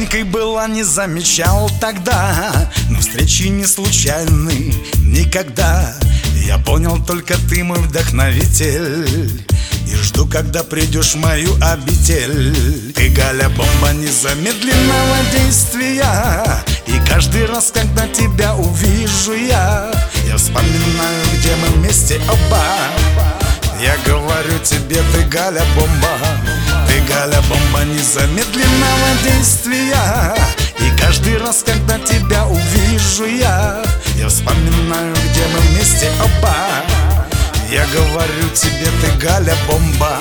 Маленькой была, не замечал тогда, но встречи не случайны никогда. Я понял, только ты мой вдохновитель, и жду, когда придешь в мою обитель. Ты, Галя, бомба незамедленного действия, и каждый раз, когда тебя увижу я вспоминаю, где мы вместе оба. Я говорю тебе, ты, Галя, бомба, ты, Галя, бомба незамедленного действия, и каждый раз, когда тебя увижу я вспоминаю, где мы вместе оба. Я говорю тебе, ты, Галя, бомба.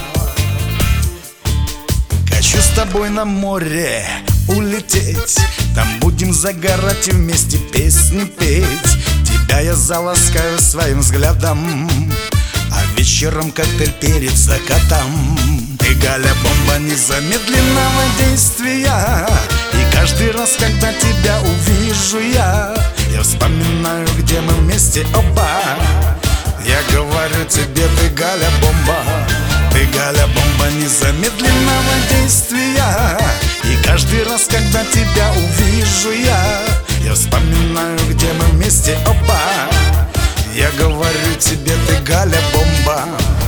Хочу с тобой на море улететь, там будем загорать и вместе песни петь. Тебя я заласкаю своим взглядом, а вечером коктейль перед закатом. Ты, Галя, бомба незамедленного действия, и каждый раз, когда тебя увижу я вспоминаю, где мы вместе оба. Я говорю тебе, ты, Галя, бомба, ты, Галя, бомба незамедленного действия, и каждый раз, когда тебя увижу я вспоминаю, где мы вместе оба. Я говорю тебе, ты, Галя, бомба.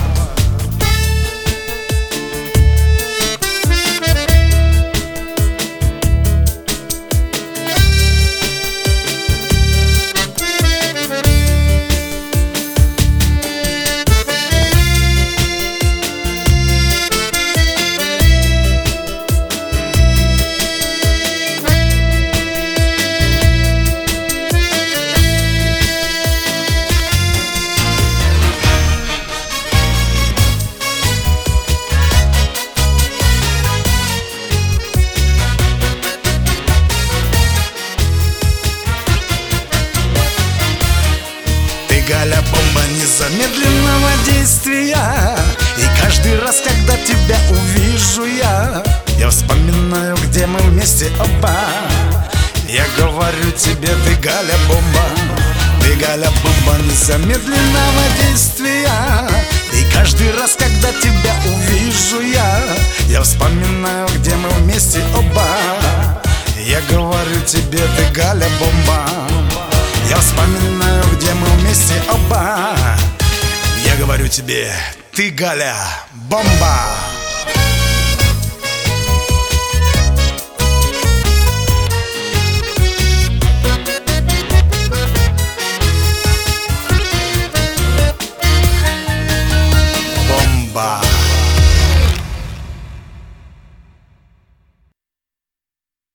Галя, бомба незамедленного действия, и каждый раз, когда тебя увижу я вспоминаю, где мы вместе оба. Я говорю тебе, ты, Галя, бомба, ты, Галя, бомба незамедленного действия, и каждый раз, когда тебя увижу я вспоминаю, где мы вместе оба. Я говорю тебе, ты, Галя, бомба. Я вспоминаю, где мы вместе оба. Я говорю тебе, ты, Галя, бомба.